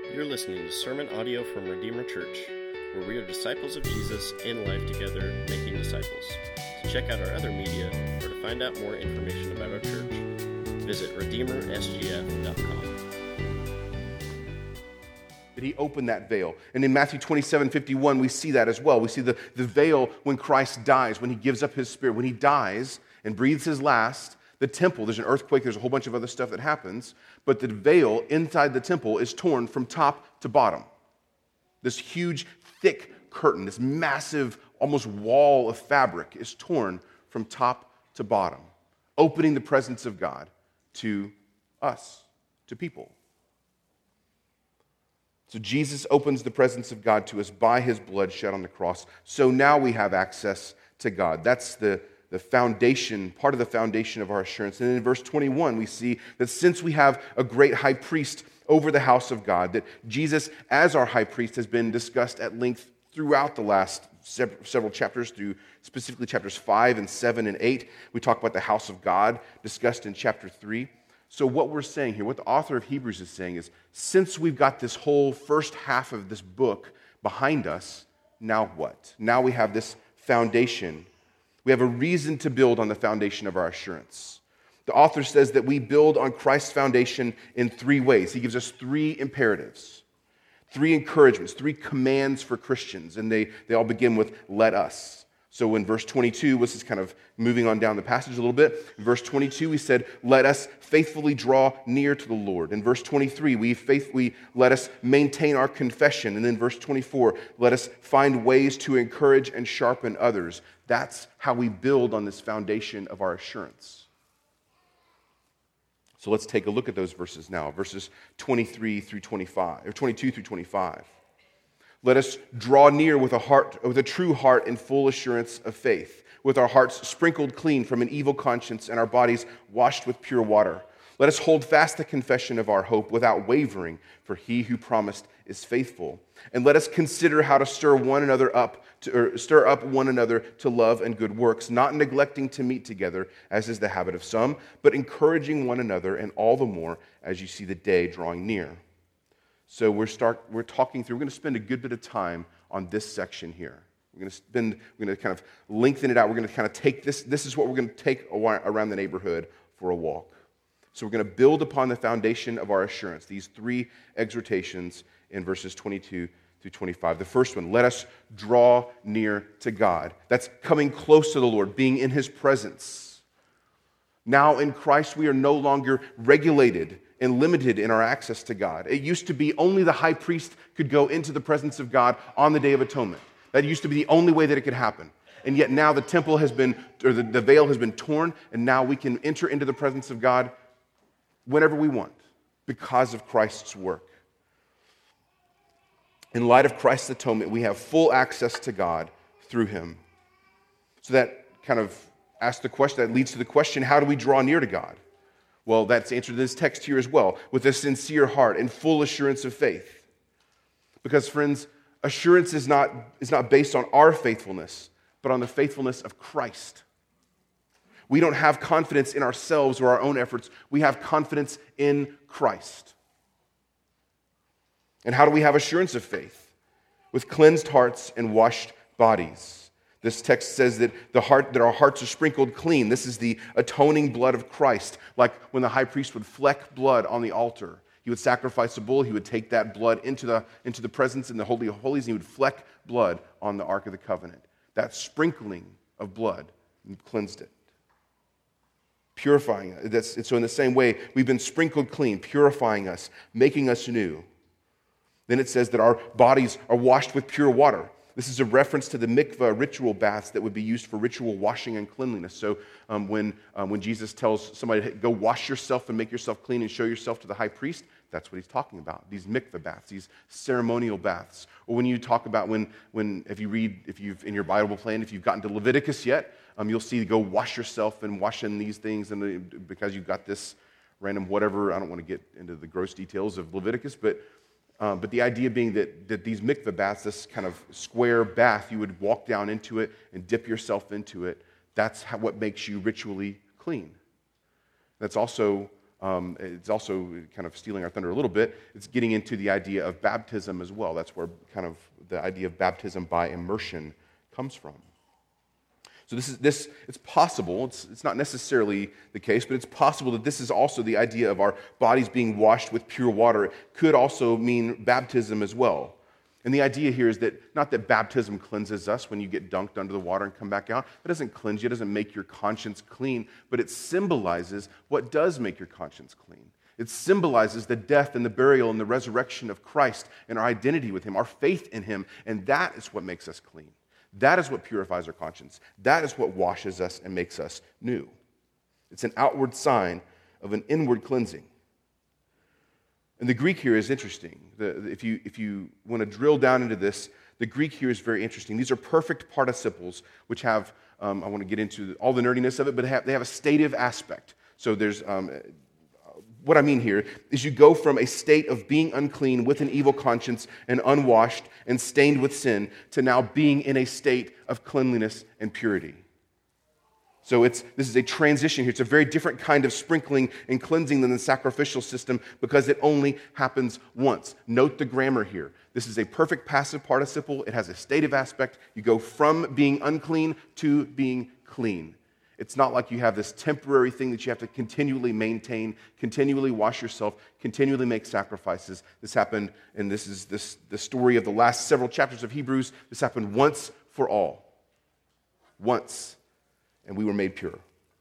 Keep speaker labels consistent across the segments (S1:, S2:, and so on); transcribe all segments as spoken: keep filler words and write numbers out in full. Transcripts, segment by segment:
S1: You're listening to sermon audio from Redeemer Church, where we are disciples of Jesus in life together, making disciples. To check out our other media or to find out more information about our church, visit redeemer s g f dot com.
S2: That he opened that veil. And in Matthew twenty-seven fifty-one, we see that as well. We see the, the veil when Christ dies, when he gives up his spirit. When he dies and breathes his last, the temple, there's an earthquake, there's a whole bunch of other stuff that happens, but the veil inside the temple is torn from top to bottom. This huge, thick curtain, this massive, almost wall of fabric is torn from top to bottom, opening the presence of God to us, to people. So Jesus opens the presence of God to us by his blood shed on the cross. So now we have access to God. That's the the foundation, part of the foundation of our assurance. And in verse twenty-one, we see that since we have a great high priest over the house of God, that Jesus, as our high priest, has been discussed at length throughout the last several chapters, through specifically chapters five and seven and eight. We talk about the house of God, discussed in chapter three. So what we're saying here, what the author of Hebrews is saying is, since we've got this whole first half of this book behind us, now what? Now we have this foundation. We have a reason to build on the foundation of our assurance. The author says that we build on Christ's foundation in three ways. He gives us three imperatives, three encouragements, three commands for Christians, and they, they all begin with "let us." So in verse twenty-two, this is kind of moving on down the passage a little bit. In verse twenty-two, we said, "Let us faithfully draw near to the Lord." In verse twenty-three, we faithfully let us maintain our confession. And then verse twenty-four, let us find ways to encourage and sharpen others. That's how we build on this foundation of our assurance. So let's take a look at those verses now, verses twenty-three through twenty-five, or twenty-two through twenty-five. Let us draw near with a heart, with a true heart in full assurance of faith, with our hearts sprinkled clean from an evil conscience and our bodies washed with pure water. Let us hold fast the confession of our hope without wavering, for he who promised is faithful. And let us consider how to stir one another up, to, or stir up one another to love and good works, not neglecting to meet together, as is the habit of some, but encouraging one another, and all the more as you see the day drawing near. So we're start we're talking through. We're going to spend a good bit of time on this section here. We're going to spend. We're going to kind of lengthen it out. We're going to kind of take this. This is what we're going to take around the neighborhood for a walk. So we're going to build upon the foundation of our assurance. These three exhortations in verses twenty-two through twenty-five. The first one: let us draw near to God. That's coming close to the Lord, being in His presence. Now in Christ, we are no longer regulated and limited in our access to God. It used to be only the high priest could go into the presence of God on the Day of Atonement. That used to be the only way that it could happen. And yet now the temple has been, or the, the veil has been torn, and now we can enter into the presence of God whenever we want because of Christ's work. In light of Christ's atonement, we have full access to God through Him. So that kind of asks the question, that leads to the question, how do we draw near to God? Well, that's answered in this text here as well, with a sincere heart and full assurance of faith. Because, friends, assurance is not, is not based on our faithfulness, but on the faithfulness of Christ. We don't have confidence in ourselves or our own efforts. We have confidence in Christ. And how do we have assurance of faith? With cleansed hearts and washed bodies. This text says that the heart, that our hearts are sprinkled clean. This is the atoning blood of Christ. Like when the high priest would fleck blood on the altar, he would sacrifice a bull. He would take that blood into the into the presence in the Holy of Holies, and he would fleck blood on the Ark of the Covenant. That sprinkling of blood cleansed it, purifying it. That's, so in the same way, we've been sprinkled clean, purifying us, making us new. Then it says that our bodies are washed with pure water. This is a reference to the mikvah ritual baths that would be used for ritual washing and cleanliness. So um, when, um, when Jesus tells somebody, hey, go wash yourself and make yourself clean and show yourself to the high priest, that's what he's talking about, these mikvah baths, these ceremonial baths. Or when you talk about when, when if you read, if you've in your Bible plan, if you've gotten to Leviticus yet, um, you'll see go wash yourself and wash in these things, and uh, because you've got this random whatever, I don't want to get into the gross details of Leviticus, but Um, but the idea being that, that these mikveh baths, this kind of square bath, you would walk down into it and dip yourself into it. That's how, what makes you ritually clean. That's also Um, it's also kind of stealing our thunder a little bit. It's getting into the idea of baptism as well. That's where kind of the idea of baptism by immersion comes from. So this is this. It's possible. It's it's not necessarily the case, but it's possible that this is also the idea of our bodies being washed with pure water. It could also mean baptism as well. And the idea here is that not that baptism cleanses us when you get dunked under the water and come back out. It doesn't cleanse you. It doesn't make your conscience clean, but it symbolizes what does make your conscience clean. It symbolizes the death and the burial and the resurrection of Christ and our identity with him, our faith in him, and that is what makes us clean. That is what purifies our conscience. That is what washes us and makes us new. It's an outward sign of an inward cleansing. And the Greek here is interesting. The, if you, if you want to drill down into this, the Greek here is very interesting. These are perfect participles, which have, um, I want to get into all the nerdiness of it, but they have, they have a stative aspect. So there's, um, what I mean here is you go from a state of being unclean with an evil conscience and unwashed and stained with sin to now being in a state of cleanliness and purity. So it's this is a transition here. It's a very different kind of sprinkling and cleansing than the sacrificial system because it only happens once. Note the grammar here. This is a perfect passive participle. It has a stative aspect. You go from being unclean to being clean. It's not like you have this temporary thing that you have to continually maintain, continually wash yourself, continually make sacrifices. This happened, and this is this the story of the last several chapters of Hebrews. This happened once for all. Once. And we were made pure.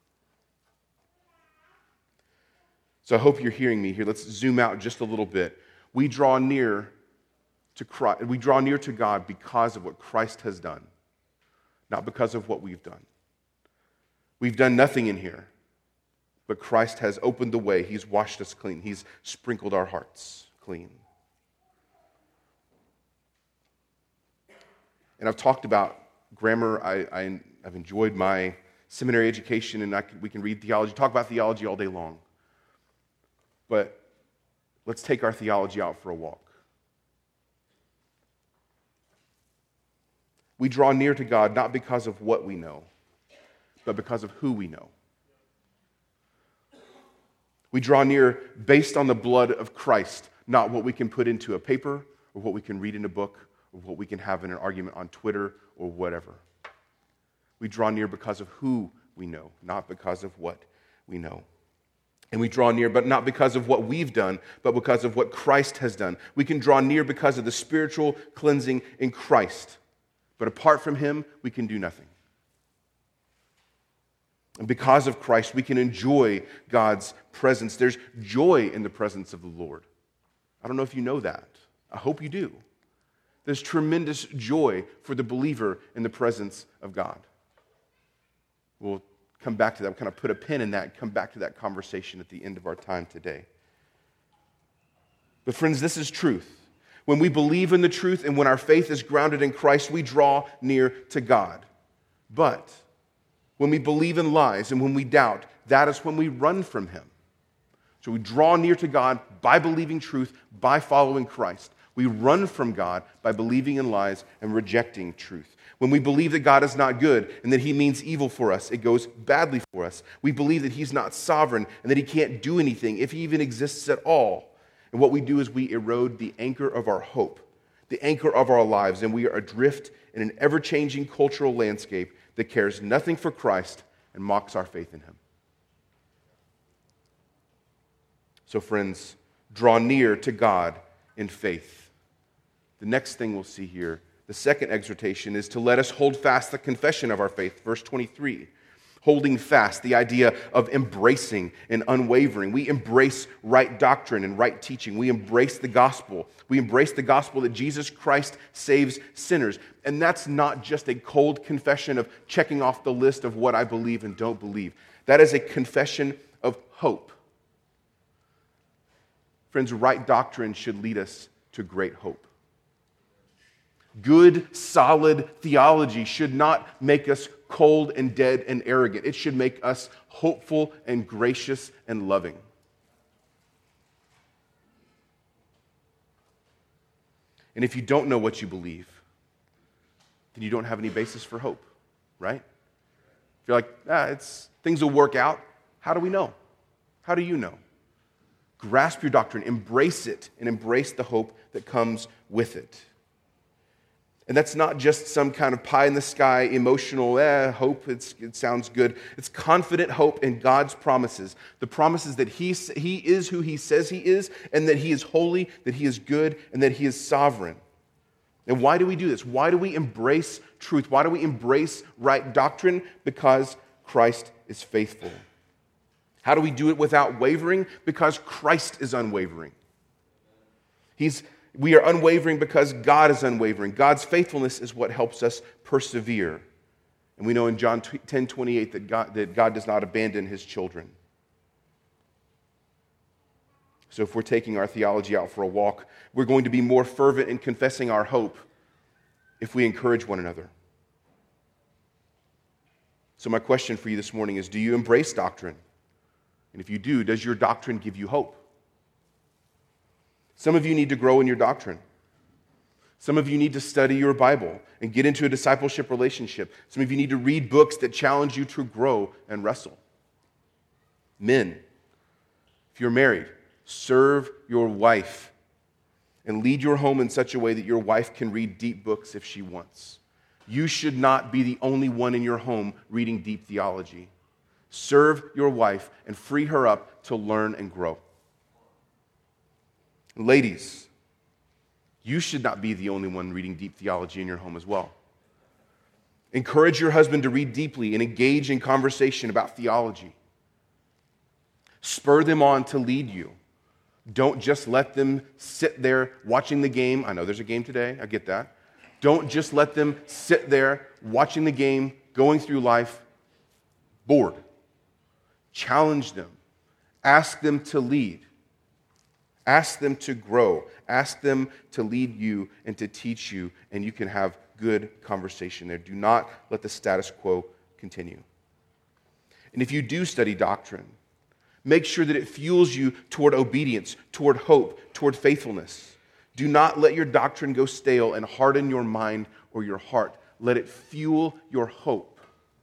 S2: So I hope you're hearing me here. Let's zoom out just a little bit. We draw near to Christ, we draw near to God because of what Christ has done, not because of what we've done. We've done nothing in here, but Christ has opened the way. He's washed us clean. He's sprinkled our hearts clean. And I've talked about grammar. I, I, I've enjoyed my seminary education, and I can, we can read theology, talk about theology all day long. But let's take our theology out for a walk. We draw near to God not because of what we know, but because of who we know. We draw near based on the blood of Christ, not what we can put into a paper or what we can read in a book or what we can have in an argument on Twitter or whatever. We draw near because of who we know, not because of what we know. And we draw near, but not because of what we've done, but because of what Christ has done. We can draw near because of the spiritual cleansing in Christ. But apart from him, we can do nothing. And because of Christ, we can enjoy God's presence. There's joy in the presence of the Lord. I don't know if you know that. I hope you do. There's tremendous joy for the believer in the presence of God. We'll come back to that. We'll kind of put a pin in that and come back to that conversation at the end of our time today. But friends, this is truth. When we believe in the truth and when our faith is grounded in Christ, we draw near to God. But when we believe in lies and when we doubt, that is when we run from him. So we draw near to God by believing truth, by following Christ. We run from God by believing in lies and rejecting truth. When we believe that God is not good and that he means evil for us, it goes badly for us. We believe that he's not sovereign and that he can't do anything, if he even exists at all. And what we do is we erode the anchor of our hope, the anchor of our lives, and we are adrift in an ever-changing cultural landscape that cares nothing for Christ and mocks our faith in him. So friends, draw near to God in faith. The next thing we'll see here, the second exhortation, is to let us hold fast the confession of our faith. Verse twenty-three, holding fast, the idea of embracing and unwavering. We embrace right doctrine and right teaching. We embrace the gospel. We embrace the gospel that Jesus Christ saves sinners. And that's not just a cold confession of checking off the list of what I believe and don't believe. That is a confession of hope. Friends, right doctrine should lead us to great hope. Good, solid theology should not make us cold and dead and arrogant. It should make us hopeful and gracious and loving. And if you don't know what you believe, then you don't have any basis for hope, right? If you're like, ah, it's things will work out, how do we know? How do you know? Grasp your doctrine, embrace it, and embrace the hope that comes with it. And that's not just some kind of pie-in-the-sky, emotional, eh, hope, it's, it sounds good. It's confident hope in God's promises. The promises that he, he is who He says He is, and that He is holy, that He is good, and that He is sovereign. And why do we do this? Why do we embrace truth? Why do we embrace right doctrine? Because Christ is faithful. How do we do it without wavering? Because Christ is unwavering. He's We are unwavering because God is unwavering. God's faithfulness is what helps us persevere. And we know in John ten twenty-eight that God, that God does not abandon His children. So if we're taking our theology out for a walk, we're going to be more fervent in confessing our hope if we encourage one another. So my question for you this morning is, do you embrace doctrine? And if you do, does your doctrine give you hope? Some of you need to grow in your doctrine. Some of you need to study your Bible and get into a discipleship relationship. Some of you need to read books that challenge you to grow and wrestle. Men, if you're married, serve your wife and lead your home in such a way that your wife can read deep books if she wants. You should not be the only one in your home reading deep theology. Serve your wife and free her up to learn and grow. Ladies, you should not be the only one reading deep theology in your home as well. Encourage your husband to read deeply and engage in conversation about theology. Spur them on to lead you. Don't just let them sit there watching the game. I know there's a game today, I get that. Don't just let them sit there watching the game, going through life, bored. Challenge them. Ask them to lead. Ask them to grow. Ask them to lead you and to teach you, and you can have good conversation there. Do not let the status quo continue. And if you do study doctrine, make sure that it fuels you toward obedience, toward hope, toward faithfulness. Do not let your doctrine go stale and harden your mind or your heart. Let it fuel your hope.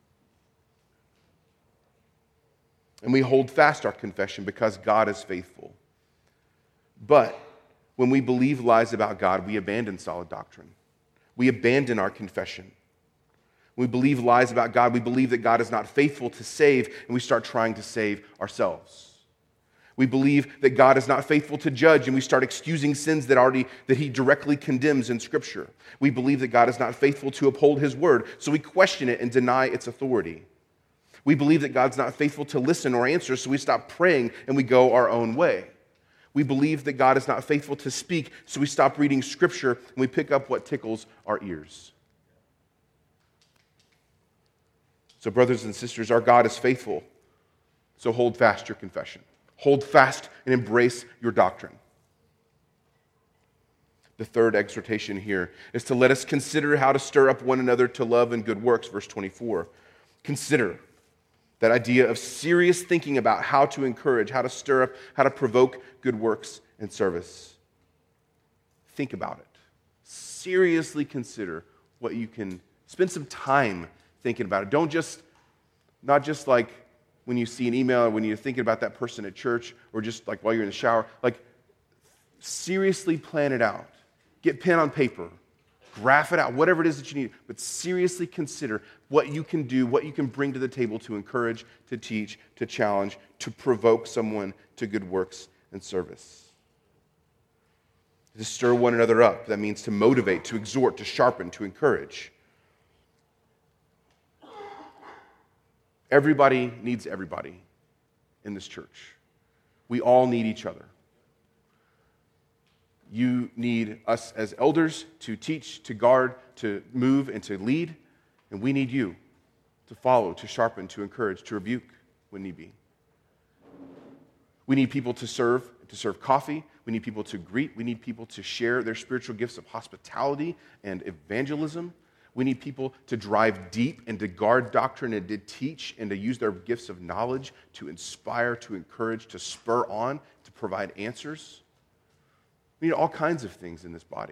S2: And we hold fast our confession because God is faithful. But when we believe lies about God, we abandon solid doctrine. We abandon our confession. When we believe lies about God, we believe that God is not faithful to save, and we start trying to save ourselves. We believe that God is not faithful to judge, and we start excusing sins that already that He directly condemns in Scripture. We believe that God is not faithful to uphold His word, so we question it and deny its authority. We believe that God's not faithful to listen or answer, so we stop praying and we go our own way. We believe that God is not faithful to speak, so we stop reading Scripture and we pick up what tickles our ears. So, brothers and sisters, our God is faithful, so hold fast your confession. Hold fast and embrace your doctrine. The third exhortation here is to let us consider how to stir up one another to love and good works, verse twenty-four. Consider. That idea of serious thinking about how to encourage, how to stir up, how to provoke good works and service. Think about it. Seriously consider what you can, spend some time thinking about it. Don't just, not just like when you see an email or when you're thinking about that person at church or just like while you're in the shower. Like, seriously plan it out. Get pen on paper. Graph it out, whatever it is that you need, but seriously consider what you can do, what you can bring to the table to encourage, to teach, to challenge, to provoke someone to good works and service. To stir one another up, that means to motivate, to exhort, to sharpen, to encourage. Everybody needs everybody in this church. We all need each other. You need us as elders to teach, to guard, to move, and to lead. And we need you to follow, to sharpen, to encourage, to rebuke when need be. We need people to serve, to serve coffee. We need people to greet. We need people to share their spiritual gifts of hospitality and evangelism. We need people to drive deep and to guard doctrine and to teach and to use their gifts of knowledge to inspire, to encourage, to spur on, to provide answers. We need all kinds of things in this body.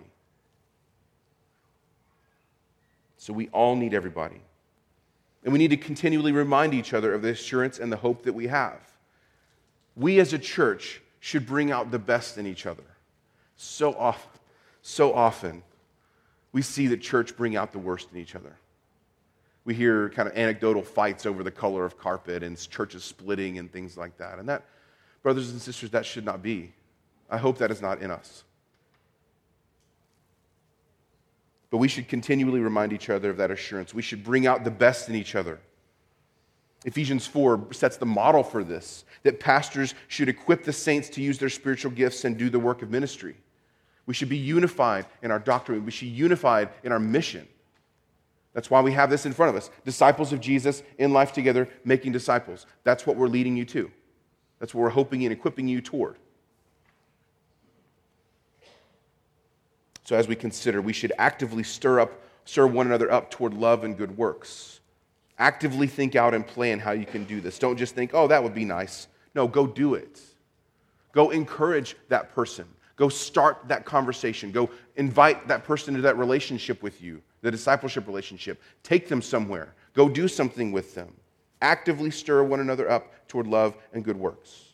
S2: So we all need everybody. And we need to continually remind each other of the assurance and the hope that we have. We as a church should bring out the best in each other. So often, so often, we see the church bring out the worst in each other. We hear kind of anecdotal fights over the color of carpet and churches splitting and things like that. And that, brothers and sisters, that should not be. I hope that is not in us. But we should continually remind each other of that assurance. We should bring out the best in each other. Ephesians four sets the model for this, that pastors should equip the saints to use their spiritual gifts and do the work of ministry. We should be unified in our doctrine. We should be unified in our mission. That's why we have this in front of us. Disciples of Jesus in life together, making disciples. That's what we're leading you to. That's what we're hoping and equipping you toward. So as we consider, we should actively stir up, stir one another up toward love and good works. Actively think out and plan how you can do this. Don't just think, oh, that would be nice. No, go do it. Go encourage that person. Go start that conversation. Go invite that person into that relationship with you, the discipleship relationship. Take them somewhere. Go do something with them. Actively stir one another up toward love and good works.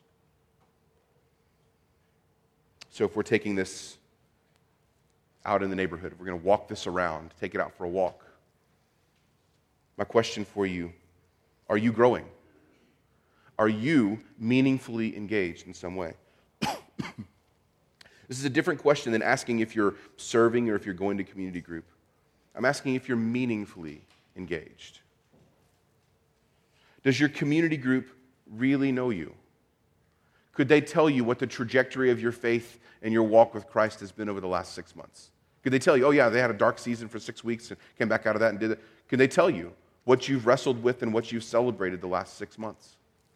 S2: So if we're taking this out in the neighborhood, if we're going to walk this around, take it out for a walk, my question for you, are you growing? Are you meaningfully engaged in some way? This is a different question than asking if you're serving or if you're going to community group. I'm asking if you're meaningfully engaged. Does your community group really know you? Could they tell you what the trajectory of your faith and your walk with Christ has been over the last six months? Could they tell you, oh yeah, they had a dark season for six weeks and came back out of that and did it? Could they tell you what you've wrestled with and what you've celebrated the last six months?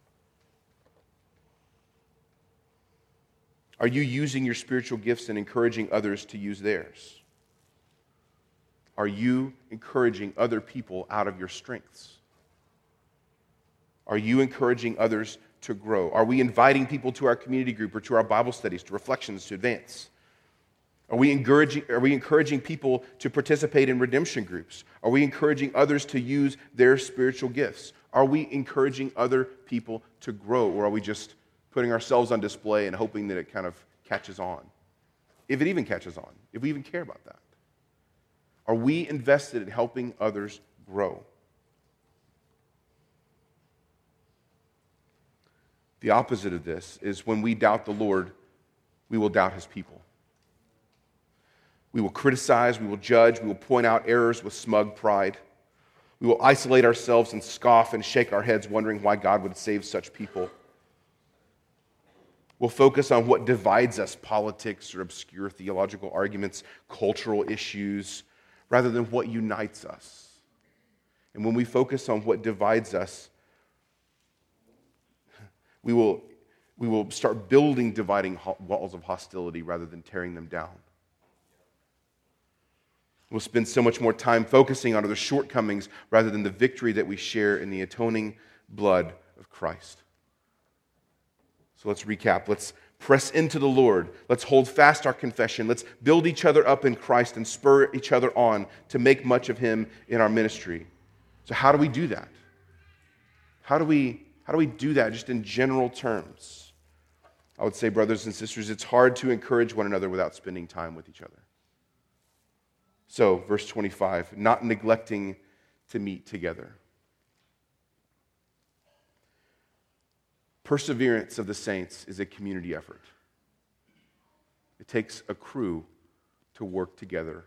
S2: Are you using your spiritual gifts and encouraging others to use theirs? Are you encouraging other people out of your strengths? Are you encouraging others to grow? Are we inviting people to our community group or to our Bible studies, to reflections, to advance? Are we encouraging, are we encouraging people to participate in redemption groups? Are we encouraging others to use their spiritual gifts? Are we encouraging other people to grow, or are we just putting ourselves on display and hoping that it kind of catches on? If it even catches on, if we even care about that. Are we invested in helping others grow? The opposite of this is when we doubt the Lord, we will doubt his people. We will criticize, we will judge, we will point out errors with smug pride. We will isolate ourselves and scoff and shake our heads wondering why God would save such people. We'll focus on what divides us, politics or obscure theological arguments, cultural issues, rather than what unites us. And when we focus on what divides us, we will, we will start building dividing walls of hostility rather than tearing them down. We'll spend so much more time focusing on the shortcomings rather than the victory that we share in the atoning blood of Christ. So let's recap. Let's press into the Lord. Let's hold fast our confession. Let's build each other up in Christ and spur each other on to make much of him in our ministry. So how do we do that? How do we, how do we do that just in general terms? I would say, brothers and sisters, it's hard to encourage one another without spending time with each other. So, verse twenty-five, not neglecting to meet together. Perseverance of the saints is a community effort. It takes a crew to work together.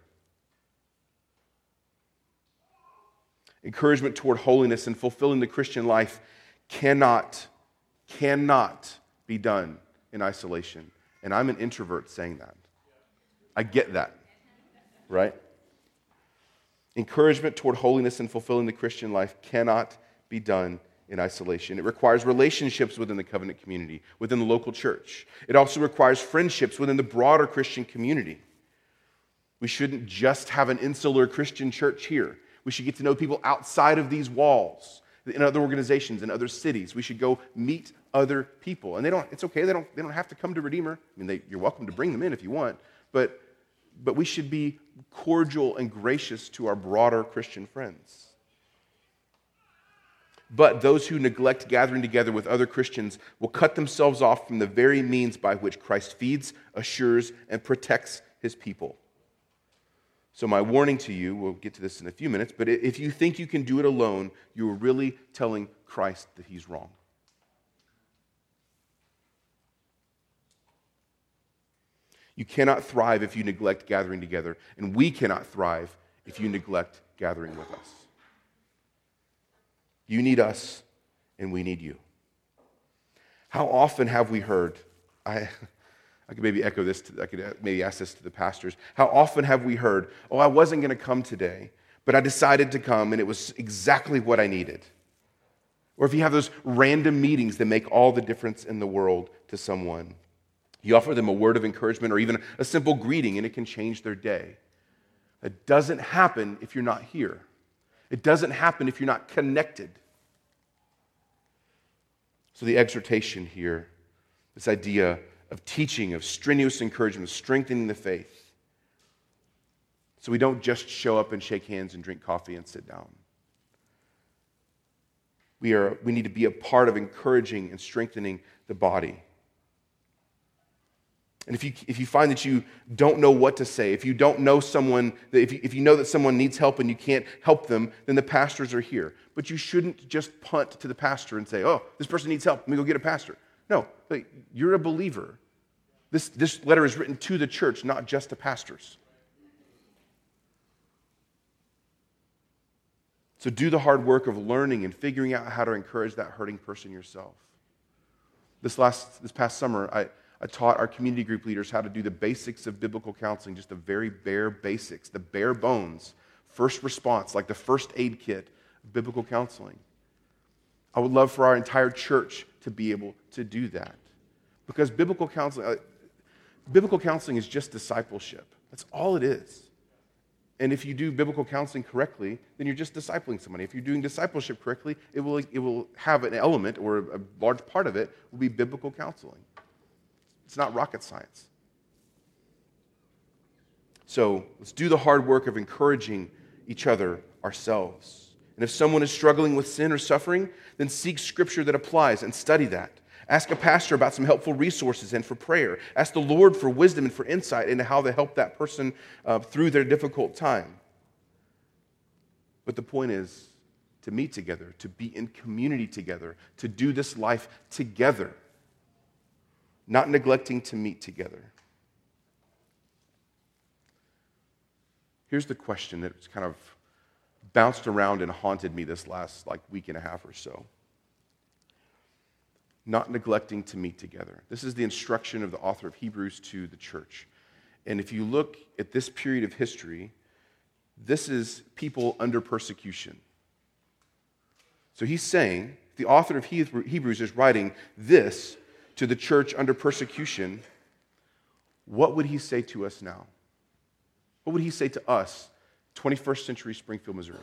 S2: Encouragement toward holiness and fulfilling the Christian life cannot, cannot be done in isolation. And I'm an introvert saying that. I get that, right? Encouragement toward holiness and fulfilling the Christian life cannot be done in isolation. It requires relationships within the covenant community, within the local church. It also requires friendships within the broader Christian community. We shouldn't just have an insular Christian church here. We should get to know people outside of these walls, in other organizations, in other cities. We should go meet other people. And they don't, it's okay, they don't, they don't have to come to Redeemer. I mean, they, you're welcome to bring them in if you want, but But we should be cordial and gracious to our broader Christian friends. But those who neglect gathering together with other Christians will cut themselves off from the very means by which Christ feeds, assures, and protects his people. So my warning to you, we'll get to this in a few minutes, but if you think you can do it alone, you are really telling Christ that he's wrong. You cannot thrive if you neglect gathering together, and we cannot thrive if you neglect gathering with us. You need us, and we need you. How often have we heard, I, I could maybe echo this, to, I could maybe ask this to the pastors. How often have we heard, oh, I wasn't going to come today, but I decided to come, and it was exactly what I needed. Or if you have those random meetings that make all the difference in the world to someone, you offer them a word of encouragement or even a simple greeting, and it can change their day. It doesn't happen if you're not here. It doesn't happen if you're not connected. So the exhortation here, this idea of teaching, of strenuous encouragement, of strengthening the faith. So we don't just show up and shake hands and drink coffee and sit down. We are, we need to be a part of encouraging and strengthening the body. And if you if you find that you don't know what to say, if you don't know someone, if you, if you know that someone needs help and you can't help them, then the pastors are here. But you shouldn't just punt to the pastor and say, oh, this person needs help, let me go get a pastor. No, like, you're a believer. This, this letter is written to the church, not just to pastors. So do the hard work of learning and figuring out how to encourage that hurting person yourself. This last this past summer, I I taught our community group leaders how to do the basics of biblical counseling, just the very bare basics, the bare bones, first response, like the first aid kit of biblical counseling. I would love for our entire church to be able to do that. Because biblical counseling, uh, biblical counseling is just discipleship. That's all it is. And if you do biblical counseling correctly, then you're just discipling somebody. If you're doing discipleship correctly, it will, it will have an element, or a large part of it will be biblical counseling. It's not rocket science. So let's do the hard work of encouraging each other ourselves. And if someone is struggling with sin or suffering, then seek scripture that applies and study that. Ask a pastor about some helpful resources and for prayer. Ask the Lord for wisdom and for insight into how to help that person uh, through their difficult time. But the point is to meet together, to be in community together, to do this life together. Not neglecting to meet together. Here's the question that's kind of bounced around and haunted me this last like week and a half or so. Not neglecting to meet together. This is the instruction of the author of Hebrews to the church. And if you look at this period of history, this is people under persecution. So he's saying, the author of Hebrews is writing this to the church under persecution. What would he say to us now? What would he say to us, twenty-first century Springfield, Missouri?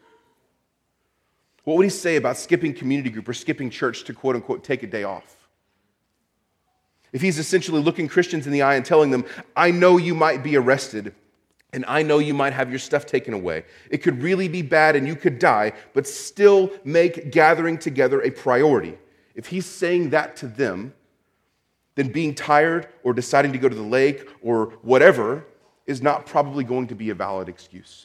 S2: What would he say about skipping community group or skipping church to quote unquote take a day off? If he's essentially looking Christians in the eye and telling them, I know you might be arrested and I know you might have your stuff taken away. It could really be bad and you could die, but still make gathering together a priority. If he's saying that to them, then being tired or deciding to go to the lake or whatever is not probably going to be a valid excuse.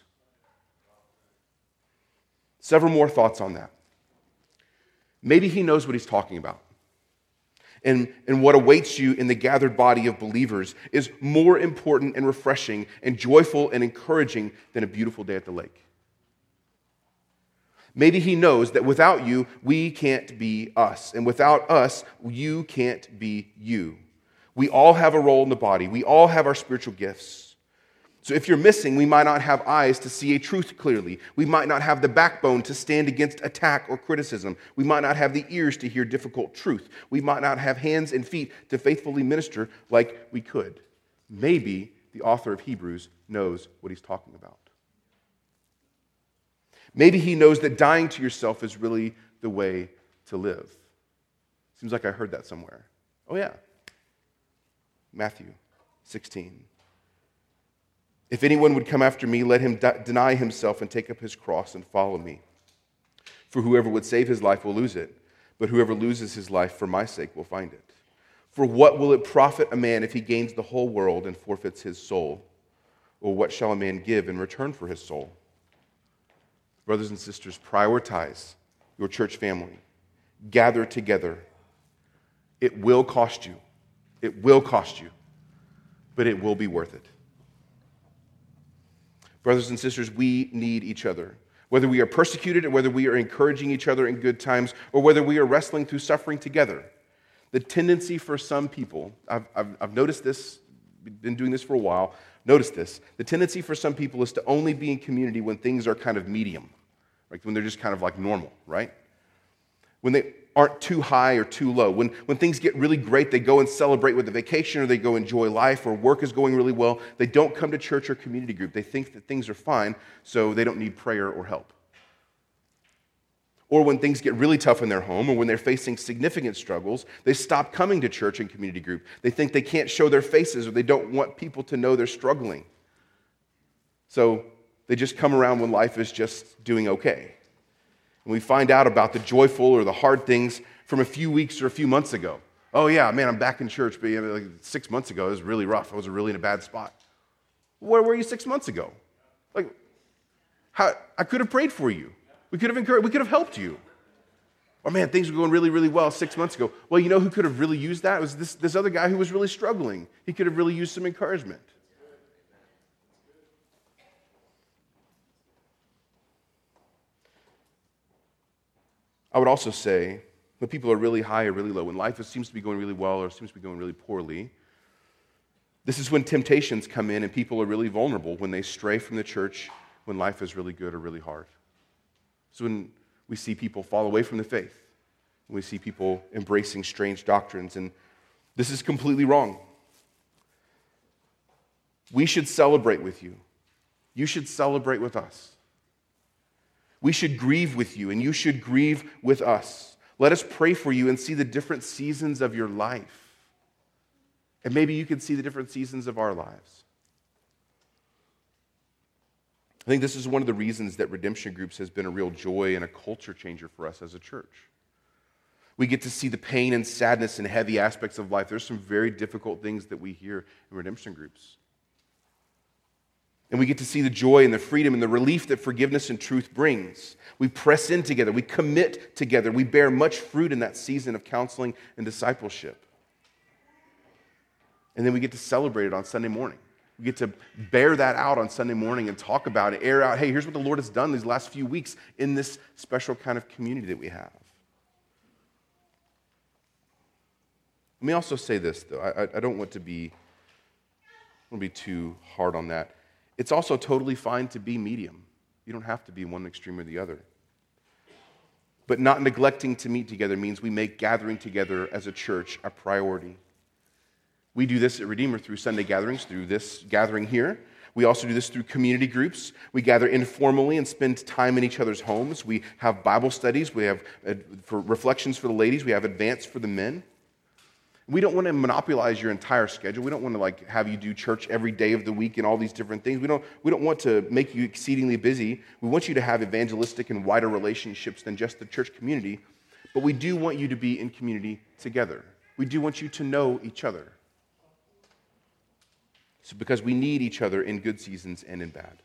S2: Several more thoughts on that. Maybe he knows what he's talking about. And, and what awaits you in the gathered body of believers is more important and refreshing and joyful and encouraging than a beautiful day at the lake. Maybe he knows that without you, we can't be us. And without us, you can't be you. We all have a role in the body. We all have our spiritual gifts. So if you're missing, we might not have eyes to see a truth clearly. We might not have the backbone to stand against attack or criticism. We might not have the ears to hear difficult truth. We might not have hands and feet to faithfully minister like we could. Maybe the author of Hebrews knows what he's talking about. Maybe he knows that dying to yourself is really the way to live. Seems like I heard that somewhere. Oh yeah. Matthew sixteen. If anyone would come after me, let him de- deny himself and take up his cross and follow me. For whoever would save his life will lose it, but whoever loses his life for my sake will find it. For what will it profit a man if he gains the whole world and forfeits his soul? Or what shall a man give in return for his soul? Brothers and sisters, prioritize your church family. Gather together. It will cost you. It will cost you, but it will be worth it. Brothers and sisters, we need each other. Whether we are persecuted or whether we are encouraging each other in good times or whether we are wrestling through suffering together, the tendency for some people, I've, I've, I've noticed this, been doing this for a while, notice this, the tendency for some people is to only be in community when things are kind of medium, like when they're just kind of like normal, right? When they aren't too high or too low. When, when things get really great, they go and celebrate with a vacation or they go enjoy life or work is going really well. They don't come to church or community group. They think that things are fine, so they don't need prayer or help. Or when things get really tough in their home or when they're facing significant struggles, they stop coming to church and community group. They think they can't show their faces or they don't want people to know they're struggling. So they just come around when life is just doing okay. And we find out about the joyful or the hard things from a few weeks or a few months ago. Oh yeah, man, I'm back in church, but like six months ago, it was really rough. I was really in a bad spot. Where were you six months ago? Like, how, I could have prayed for you. We could have encouraged, we could have helped you. Or man, things were going really, really well six months ago. Well, you know who could have really used that? It was this, this other guy who was really struggling. He could have really used some encouragement. I would also say when people are really high or really low, when life seems to be going really well or seems to be going really poorly, this is when temptations come in and people are really vulnerable, when they stray from the church, when life is really good or really hard. So when we see people fall away from the faith, when we see people embracing strange doctrines, and this is completely wrong. We should celebrate with you. You should celebrate with us. We should grieve with you, and you should grieve with us. Let us pray for you and see the different seasons of your life. And maybe you can see the different seasons of our lives. I think this is one of the reasons that Redemption Groups has been a real joy and a culture changer for us as a church. We get to see the pain and sadness and heavy aspects of life. There's some very difficult things that we hear in Redemption Groups. And we get to see the joy and the freedom and the relief that forgiveness and truth brings. We press in together. We commit together. We bear much fruit in that season of counseling and discipleship. And then we get to celebrate it on Sunday morning. We get to bear that out on Sunday morning and talk about it, air out, hey, here's what the Lord has done these last few weeks in this special kind of community that we have. Let me also say this, though. I, I don't want to be, I don't want to be too hard on that. It's also totally fine to be medium. You don't have to be one extreme or the other. But not neglecting to meet together means we make gathering together as a church a priority. We do this at Redeemer through Sunday gatherings, through this gathering here. We also do this through community groups. We gather informally and spend time in each other's homes. We have Bible studies. We have uh, for reflections for the ladies. We have advance for the men. We don't want to monopolize your entire schedule. We don't want to like have you do church every day of the week and all these different things. We don't, we don't want to make you exceedingly busy. We want you to have evangelistic and wider relationships than just the church community. But we do want you to be in community together. We do want you to know each other. So because we need each other in good seasons and in bad.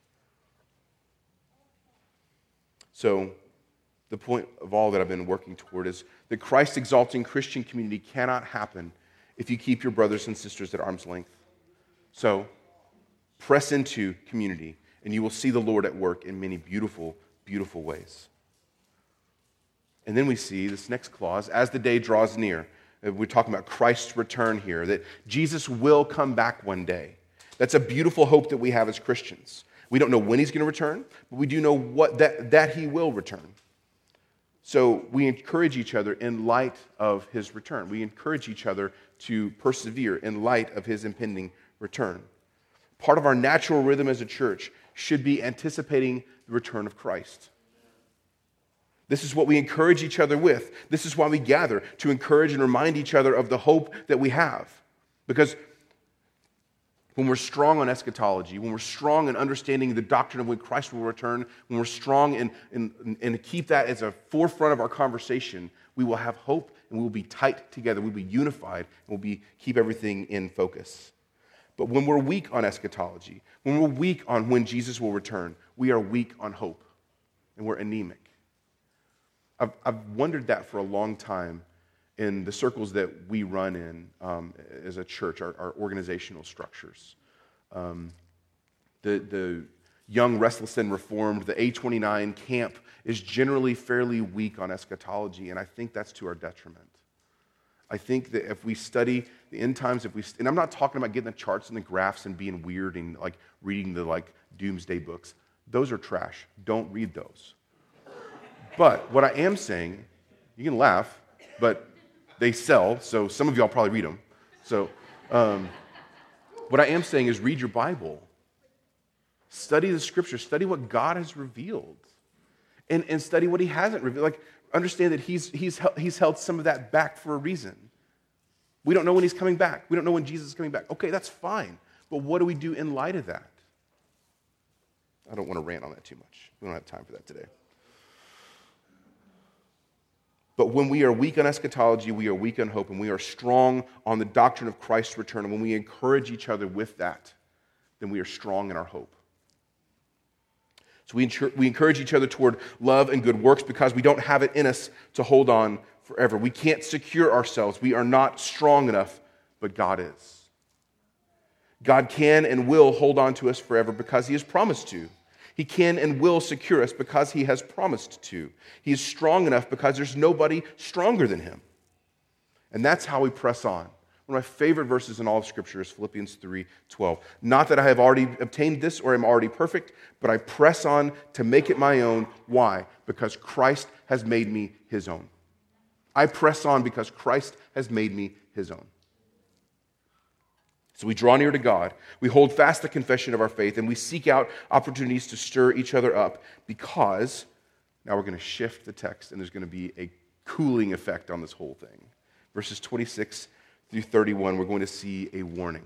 S2: So the point of all that I've been working toward is that Christ-exalting Christian community cannot happen if you keep your brothers and sisters at arm's length. So press into community, and you will see the Lord at work in many beautiful, beautiful ways. And then we see this next clause, as the day draws near. We're talking about Christ's return here, that Jesus will come back one day. That's a beautiful hope that we have as Christians. We don't know when he's going to return, but we do know what that, that he will return. So we encourage each other in light of his return. We encourage each other to persevere in light of his impending return. Part of our natural rhythm as a church should be anticipating the return of Christ. This is what we encourage each other with. This is why we gather, to encourage and remind each other of the hope that we have. Because when we're strong on eschatology, when we're strong in understanding the doctrine of when Christ will return, when we're strong in, in, and keep that as a forefront of our conversation, we will have hope and we will be tight together. We'll be unified and we'll be, keep everything in focus. But when we're weak on eschatology, when we're weak on when Jesus will return, we are weak on hope and we're anemic. I've, I've wondered that for a long time in the circles that we run in um, as a church, our, our organizational structures. Um, the, the young, restless, and reformed, the A twenty-nine camp is generally fairly weak on eschatology, and I think that's to our detriment. I think that if we study the end times, if we, and I'm not talking about getting the charts and the graphs and being weird and like reading the like doomsday books. Those are trash. Don't read those. But what I am saying, you can laugh, but they sell, so some of y'all probably read them. So um, what I am saying is read your Bible. Study the Scripture. Study what God has revealed. And, and study what He hasn't revealed. Like, understand that he's, he's, he's held some of that back for a reason. We don't know when He's coming back. We don't know when Jesus is coming back. Okay, that's fine. But what do we do in light of that? I don't want to rant on that too much. We don't have time for that today. But when we are weak on eschatology, we are weak on hope, and we are strong on the doctrine of Christ's return, and when we encourage each other with that, then we are strong in our hope. So we, ensure, we encourage each other toward love and good works because we don't have it in us to hold on forever. We can't secure ourselves. We are not strong enough, but God is. God can and will hold on to us forever because He has promised to. He can and will secure us because He has promised to. He is strong enough because there's nobody stronger than Him. And that's how we press on. One of my favorite verses in all of Scripture is Philippians three twelve. Not that I have already obtained this or am already perfect, but I press on to make it my own. Why? Because Christ has made me His own. I press on because Christ has made me His own. So we draw near to God, we hold fast the confession of our faith, and we seek out opportunities to stir each other up because, now we're going to shift the text, and there's going to be a cooling effect on this whole thing. Verses twenty-six through thirty-one, we're going to see a warning.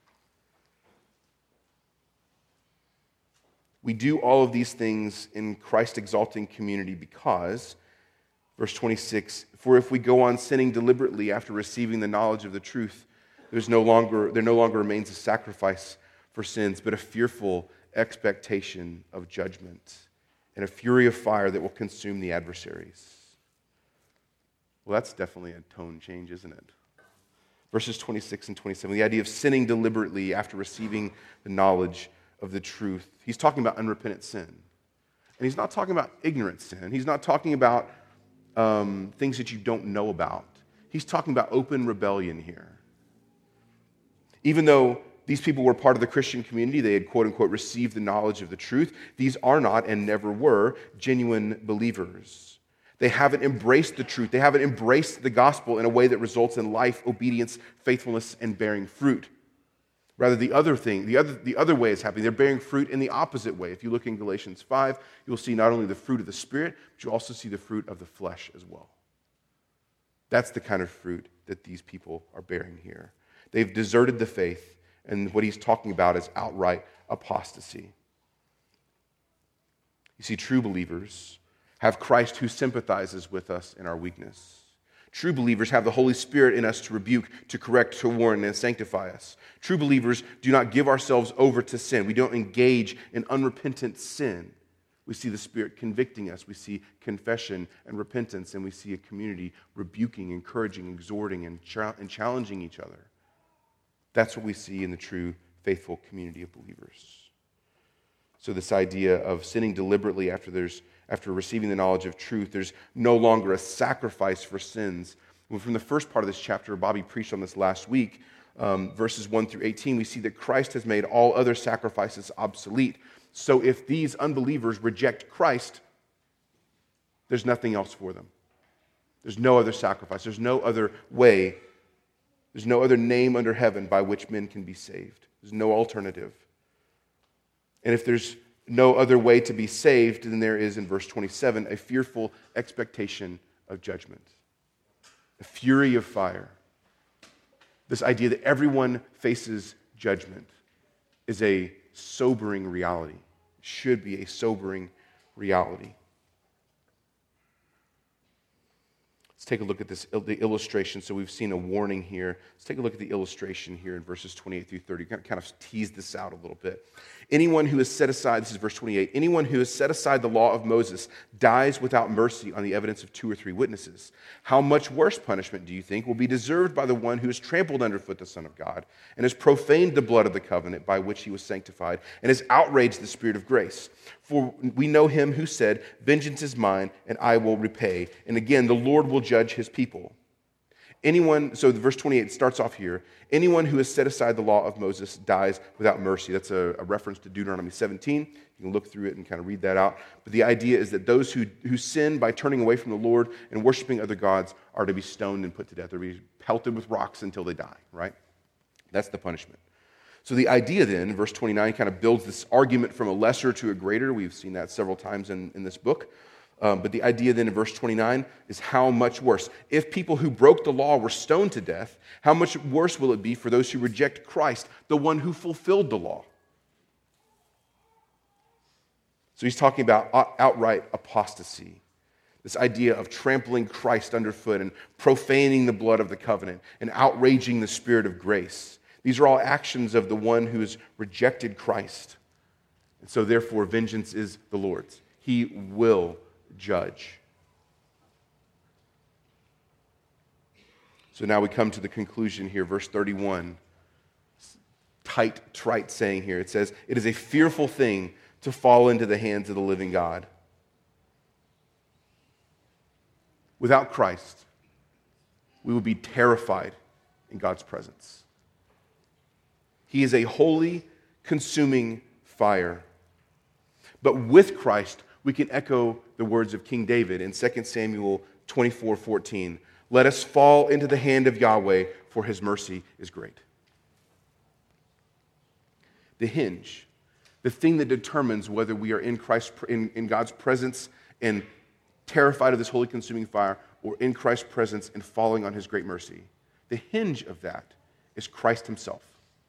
S2: We do all of these things in Christ-exalting community because, verse twenty-six, for if we go on sinning deliberately after receiving the knowledge of the truth, There's no longer, there no longer remains a sacrifice for sins, but a fearful expectation of judgment and a fury of fire that will consume the adversaries. Well, that's definitely a tone change, isn't it? Verses twenty-six and twenty-seven, the idea of sinning deliberately after receiving the knowledge of the truth. He's talking about unrepentant sin. And he's not talking about ignorant sin. He's not talking about um, things that you don't know about. He's talking about open rebellion here. Even though these people were part of the Christian community, they had, quote unquote, received the knowledge of the truth, these are not and never were genuine believers. They haven't embraced the truth. They haven't embraced the gospel in a way that results in life, obedience, faithfulness, and bearing fruit. Rather, the other thing, the other, the other way is happening. They're bearing fruit in the opposite way. If you look in Galatians five, you'll see not only the fruit of the Spirit, but you'll also see the fruit of the flesh as well. That's the kind of fruit that these people are bearing here. They've deserted the faith, and what he's talking about is outright apostasy. You see, true believers have Christ who sympathizes with us in our weakness. True believers have the Holy Spirit in us to rebuke, to correct, to warn, and sanctify us. True believers do not give ourselves over to sin. We don't engage in unrepentant sin. We see the Spirit convicting us. We see confession and repentance, and we see a community rebuking, encouraging, exhorting, and, cha- and challenging each other. That's what we see in the true, faithful community of believers. So this idea of sinning deliberately after there's after receiving the knowledge of truth, there's no longer a sacrifice for sins. Well, from the first part of this chapter, Bobby preached on this last week, um, verses one through eighteen, we see that Christ has made all other sacrifices obsolete. So if these unbelievers reject Christ, there's nothing else for them. There's no other sacrifice. There's no other way. There's no other name under heaven by which men can be saved. There's no alternative. And if there's no other way to be saved than there is in verse twenty-seven, a fearful expectation of judgment, a fury of fire. This idea that everyone faces judgment. is a sobering reality. It should be a sobering reality. Let's take a look at this, the illustration. So we've seen a warning here. Let's take a look at the illustration here in verses twenty-eight through thirty. Kind of tease this out a little bit. Anyone who has set aside, this is verse twenty-eight, anyone who has set aside the law of Moses dies without mercy on the evidence of two or three witnesses. How much worse punishment, do you think, will be deserved by the one who has trampled underfoot the Son of God and has profaned the blood of the covenant by which he was sanctified and has outraged the Spirit of grace? For we know him who said, vengeance is mine and I will repay. And again, the Lord will judge his people. Anyone, so verse twenty-eight starts off here. Anyone who has set aside the law of Moses dies without mercy. That's a, a reference to Deuteronomy seventeen. You can look through it and kind of read that out. But the idea is that those who, who sin by turning away from the Lord and worshiping other gods are to be stoned and put to death. They're to be pelted with rocks until they die, right? That's the punishment. So the idea then, verse twenty-nine, kind of builds this argument from a lesser to a greater. We've seen that several times in, in this book. Um, but the idea then in verse twenty-nine is how much worse. If people who broke the law were stoned to death, how much worse will it be for those who reject Christ, the one who fulfilled the law? So he's talking about outright apostasy. This idea of trampling Christ underfoot and profaning the blood of the covenant and outraging the Spirit of grace. These are all actions of the one who has rejected Christ. And so therefore, vengeance is the Lord's. He will judge. So now we come to the conclusion here, verse thirty-one. Tight, trite saying here. It says, it is a fearful thing to fall into the hands of the living God. Without Christ, we will be terrified in God's presence. He is a holy, consuming fire. But with Christ, we can echo the words of King David in Second Samuel twenty-four fourteen. Let us fall into the hand of Yahweh, for his mercy is great. The hinge, the thing that determines whether we are in Christ, in, in God's presence and terrified of this holy consuming fire, or in Christ's presence and falling on his great mercy. The hinge of that is Christ himself.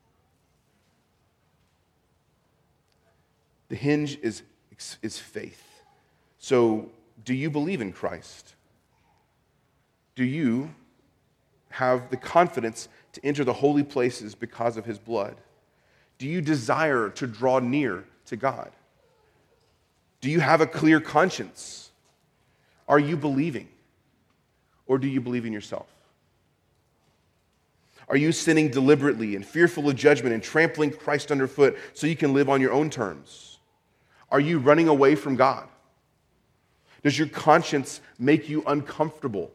S2: The hinge is, is faith. So, do you believe in Christ? Do you have the confidence to enter the holy places because of his blood? Do you desire to draw near to God? Do you have a clear conscience? Are you believing? Or do you believe in yourself? Are you sinning deliberately and fearful of judgment and trampling Christ underfoot so you can live on your own terms? Are you running away from God? Does your conscience make you uncomfortable?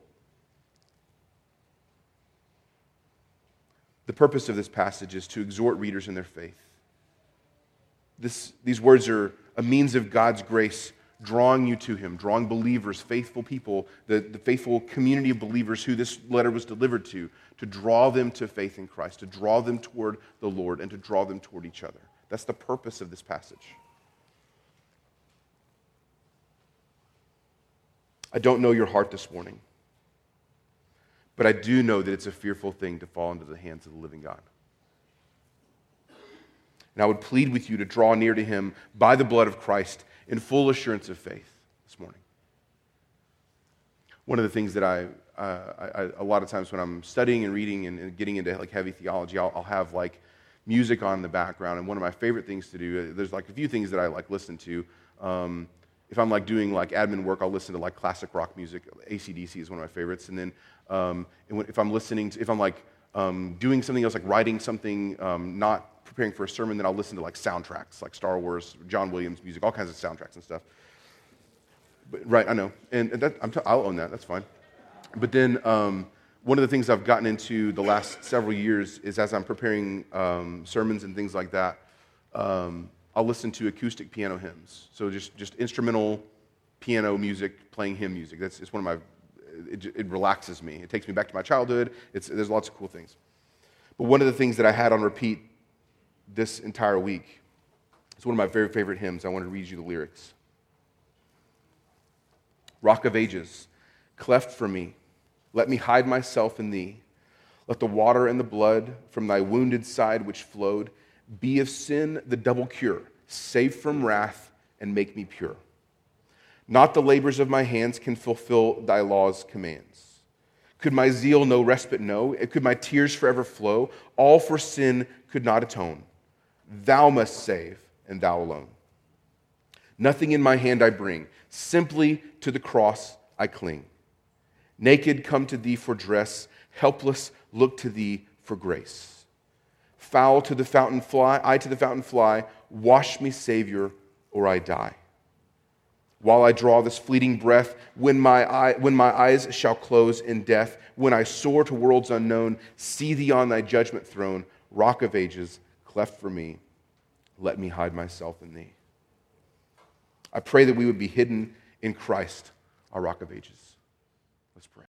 S2: The purpose of this passage is to exhort readers in their faith. This, these words are a means of God's grace drawing you to him, drawing believers, faithful people, the, the faithful community of believers who this letter was delivered to, to draw them to faith in Christ, to draw them toward the Lord, and to draw them toward each other. That's the purpose of this passage. I don't know your heart this morning, but I do know that it's a fearful thing to fall into the hands of the living God. And I would plead with you to draw near to him by the blood of Christ in full assurance of faith this morning. One of the things that I, uh, I a lot of times when I'm studying and reading and, and getting into like heavy theology, I'll, I'll have like music on in the background. And one of my favorite things to do, there's like a few things that I like listen to. Um, If I'm like doing like admin work, I'll listen to like classic rock music. A C D C is one of my favorites. And then um, and when, if I'm listening to, if I'm like um, doing something else, like writing something, um, not preparing for a sermon, then I'll listen to like soundtracks, like Star Wars, John Williams music, all kinds of soundtracks and stuff. But, right, I know. And that, I'm t- I'll own that. That's fine. But then um, one of the things I've gotten into the last several years is as I'm preparing um, sermons and things like that, um, I'll listen to acoustic piano hymns. So just, just instrumental piano music, playing hymn music. That's it's one of my, it, it relaxes me. It takes me back to my childhood. It's, there's lots of cool things. But one of the things that I had on repeat this entire week is one of my very favorite hymns. I want to read you the lyrics. Rock of ages, cleft for me, let me hide myself in thee. Let the water and the blood from thy wounded side which flowed Be of sin the double cure, save from wrath, and make me pure. Not the labors of my hands can fulfill thy law's commands. Could my zeal no respite know? Could my tears forever flow? All for sin could not atone. Thou must save, and thou alone. Nothing in my hand I bring, simply to the cross I cling. Naked come to thee for dress, helpless look to thee for grace. Foul to the fountain fly, I to the fountain fly, wash me, Savior, or I die. While I draw this fleeting breath, when my, eye, when my eyes shall close in death, when I soar to worlds unknown, see thee on thy judgment throne, rock of ages, cleft for me, let me hide myself in thee. I pray that we would be hidden in Christ, our rock of ages. Let's pray.